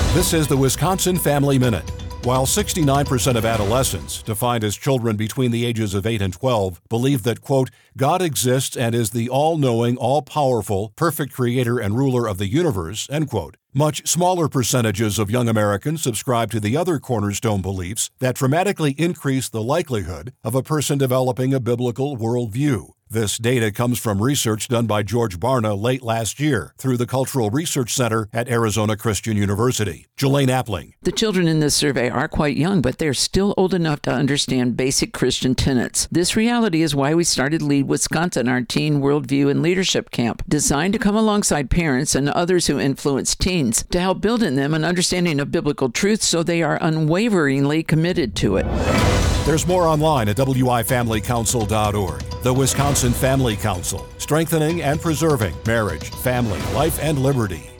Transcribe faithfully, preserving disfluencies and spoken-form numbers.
This is the Wisconsin Family Minute. While sixty-nine percent of adolescents, defined as children between the ages of eight and twelve, believe that, quote, God exists and is the all-knowing, all-powerful, perfect creator and ruler of the universe, end quote, much smaller percentages of young Americans subscribe to the other cornerstone beliefs that dramatically increase the likelihood of a person developing a biblical worldview. This data comes from research done by George Barna late last year through the Cultural Research Center at Arizona Christian University. Jelaine Appling. The children in this survey are quite young, but they're still old enough to understand basic Christian tenets. This reality is why we started Lead Wisconsin, our teen worldview and leadership camp, designed to come alongside parents and others who influence teens to help build in them an understanding of biblical truth so they are unwaveringly committed to it. There's more online at W I family council dot org. The Wisconsin Family Council, strengthening and preserving marriage, family, life, and liberty.